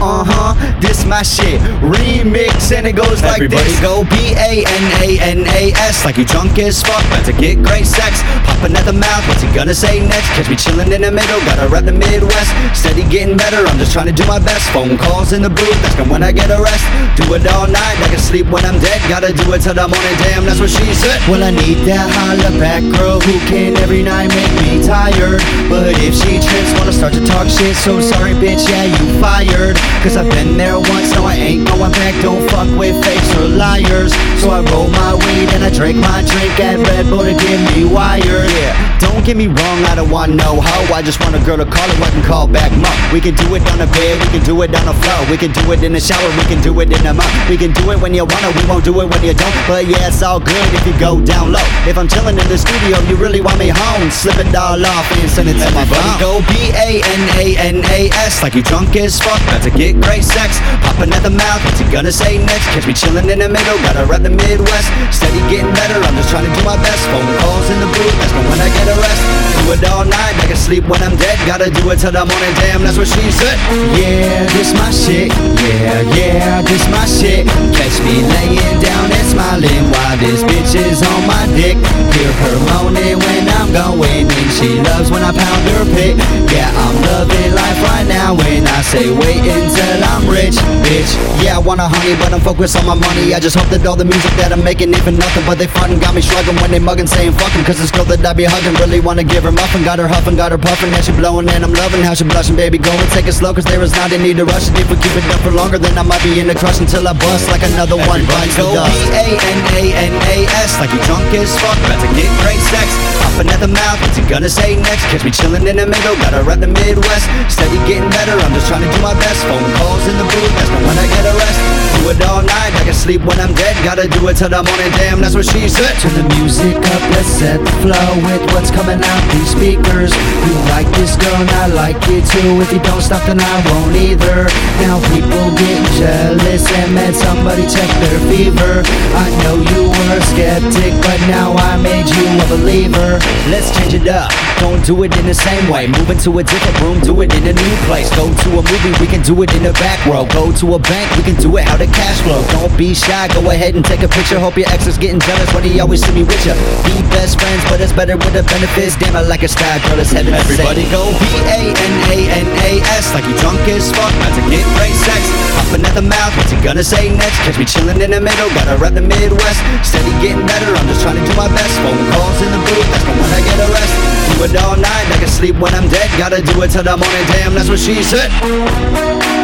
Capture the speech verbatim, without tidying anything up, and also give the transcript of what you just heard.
uh-huh, this my shit. Remix and it goes like Everybody this. Go B A N A N A S, like you drunk as fuck, about to get great sex. Popping at the mouth, what's he gonna say next? Catch me chilling in the middle, gotta rep the Midwest. Steady getting better, I'm just trying to do my best. Phone calls in the booth, asking when I get a rest. Do it all night, I can sleep when I'm dead. Gotta do it till the morning, damn, that's what she said. Well, I need that holla back girl who can every night make me tired. But if she trips, wanna start to talk shit, so sorry bitch, yeah, you fired. Cause I've been there once, no I ain't going back. Don't fuck with fakes or liars. So I roll my weed and I drink my drink at Red Bull to get me wired. Yeah, don't get me wrong, I don't want no hoe. I just want a girl to call her, I can call back mom. We can do it on the bed, we can do it on the floor. We can do it in the shower, we can do it in the mouth. We can do it when you wanna, we won't do it when you don't. But yeah, it's all good if you go down low. If I'm chilling in the studio, you really want me home, slip it all off and send it to my phone. Go B A N A N A S, like you drunk as fuck, about to get great sex. Popping at the mouth, what's he gonna say next? Catch me chilling in the middle, gotta rep the Midwest. Steady getting better, I'm just trying to do my best. Phone calls in the booth, asking when I get a rest. Do it all night, I can sleep when I'm dead. Gotta do it till the morning, damn, that's what she said. Yeah, this my shit, yeah, yeah, this my shit. Catch me laying down and smiling while this bitch is on my dick. Hear her moaning when I'm going in. She loves when I pound her pit. Yeah, I'm loving life right now when I say wait until I'm rich, bitch. Yeah, I want a honey, but I'm focused on my money. I just hope that all the music that I'm making ain't for nothing. But they frontin' got me shrugging when they mugging, saying fuck 'em. Cause this girl that I be hugging really wanna give her muffin. Got her huffing, got her puffing, and she blowing, and I'm loving how she blushing. Baby, go and take it slow, cause there is not a need to rush it. If we keep it up for longer, then I might be in the crush until I bust like another one bites the dust. B A N A N A S, like you drunk as fuck, about to get great sex. Popping at the mouth, what's he gonna say next? Catch me chilling in the middle, gotta rep the Midwest. Steady getting better, I'm just trying to do my best. Phone calls in the booth, asking when I get a rest. Do it all night, I can sleep when I'm dead. Gotta do it till the morning, damn, that's what she said. Turn the music up, let's set the flow with what's coming out these speakers. You like this girl and I like it too. If you don't stop then I won't either. Now people getting jealous and mad, somebody check their fever. I know you were a skeptic, but now I made you a believer. Let's change it up, don't do it in the same way. Move into a different room, do it in a new place. Go to a movie, we can do it in the back row. Go to a bank, we can do it how the cash flow. Don't be shy, go ahead and take a picture. Hope your ex is getting jealous when he always see me with ya. Be best friends, but it's better with the benefits. Damn, I like a style, girl, it's heaven. Everybody go B A N A N A S, like you drunk as fuck, about to get great sex. Popping at the mouth, what's he gonna say next? Catch me chilling in the middle, gotta rep the Midwest. Steady getting better, I'm just trying to do my best. Phone calls in the booth, asking when I get a rest. Do it all night, I can sleep when I'm dead. Gotta do it till the morning, damn, that's what she said.